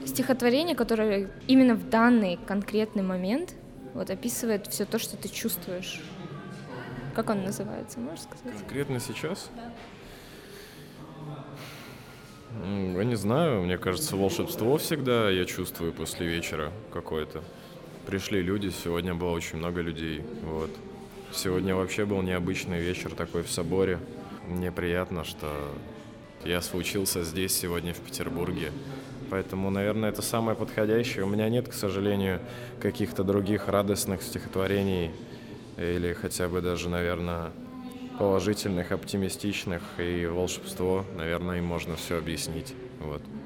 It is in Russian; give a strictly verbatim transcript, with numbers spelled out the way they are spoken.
Стихотворение, которое именно в данный конкретный момент вот описывает все то, что ты чувствуешь. Как он называется, можешь сказать? Конкретно сейчас? Да. Я не знаю, мне кажется, волшебство всегда я чувствую после вечера какое-то. Пришли люди, сегодня было очень много людей, вот. Сегодня вообще был необычный вечер такой в соборе. Мне приятно, что я случился здесь сегодня в Петербурге. Поэтому, наверное, это самое подходящее. У меня нет, к сожалению, каких-то других радостных стихотворений или хотя бы даже, наверное, положительных, оптимистичных. И волшебство, наверное, им можно все объяснить. Вот.